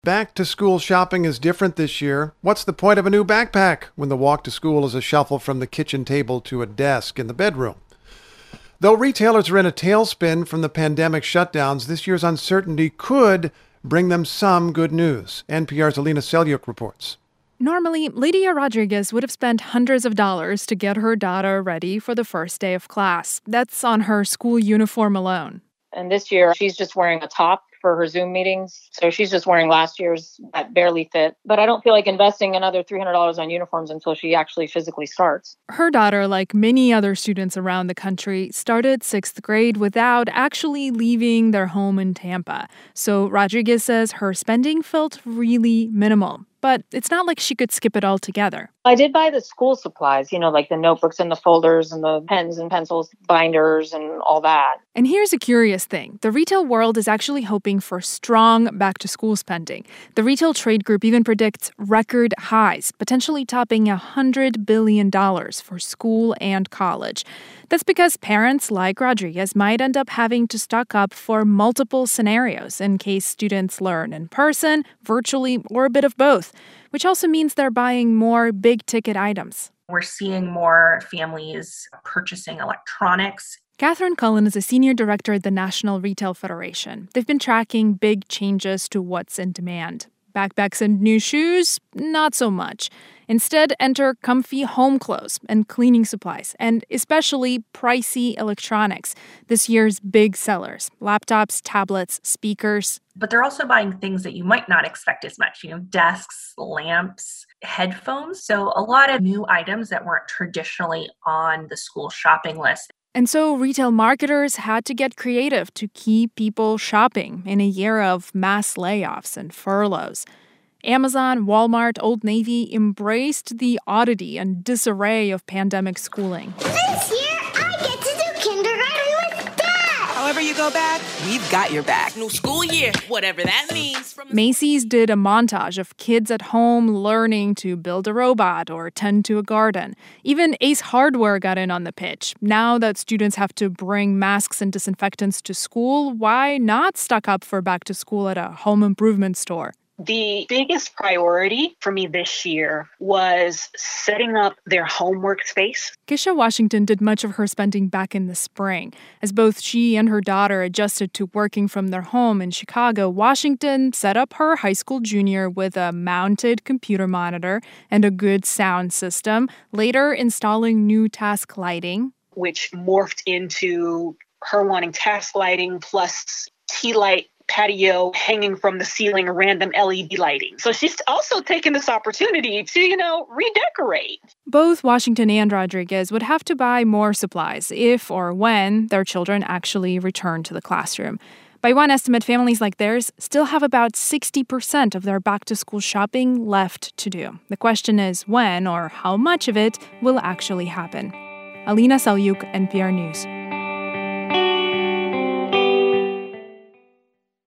Back to school shopping is different this year. What's the point of a new backpack when the walk to school is a shuffle from the kitchen table to a desk in the bedroom? Though retailers are in a tailspin from the pandemic shutdowns, this year's uncertainty could bring them some good news. NPR's Alina Selyuk reports. Normally, Lydia Rodriguez would have spent hundreds of dollars to get her daughter ready for the first day of class. That's on her school uniform alone. And this year, she's just wearing a top for her Zoom meetings. So she's just wearing last year's that barely fit. But I don't feel like investing another $300 on uniforms until she actually physically starts. Her daughter, like many other students around the country, started sixth grade without actually leaving their home in Tampa. So Rodriguez says her spending felt really minimal. But it's not like she could skip it altogether. I did buy the school supplies, like the notebooks and the folders and the pens and pencils, binders and all that. And here's a curious thing. The retail world is actually hoping for strong back-to-school spending. The Retail Trade Group even predicts record highs, potentially topping $100 billion for school and college. That's because parents like Rodriguez might end up having to stock up for multiple scenarios in case students learn in person, virtually, or a bit of both, which also means they're buying more big-ticket items. We're seeing more families purchasing electronics. Catherine Cullen is a senior director at the National Retail Federation. They've been tracking big changes to what's in demand. Backpacks and new shoes, not so much. Instead, enter comfy home clothes and cleaning supplies, and especially pricey electronics. This year's big sellers: laptops, tablets, speakers. But they're also buying things that you might not expect as much, desks, lamps, headphones. So a lot of new items that weren't traditionally on the school shopping list. And so retail marketers had to get creative to keep people shopping in a year of mass layoffs and furloughs. Amazon, Walmart, Old Navy embraced the oddity and disarray of pandemic schooling. This year, I get to do kindergarten with Dad! However you go back, we've got your back. New school year, whatever that means. Macy's did a montage of kids at home learning to build a robot or tend to a garden. Even Ace Hardware got in on the pitch. Now that students have to bring masks and disinfectants to school, why not stock up for back to school at a home improvement store? The biggest priority for me this year was setting up their homework space. Kisha Washington did much of her spending back in the spring. As both she and her daughter adjusted to working from their home in Chicago, Washington set up her high school junior with a mounted computer monitor and a good sound system, later installing new task lighting, which morphed into her wanting task lighting plus tea light patio hanging from the ceiling, random LED lighting. So she's also taken this opportunity to, redecorate. Both Washington and Rodriguez would have to buy more supplies if or when their children actually return to the classroom. By one estimate, families like theirs still have about 60% of their back-to-school shopping left to do. The question is when or how much of it will actually happen. Alina Selyuk, NPR News.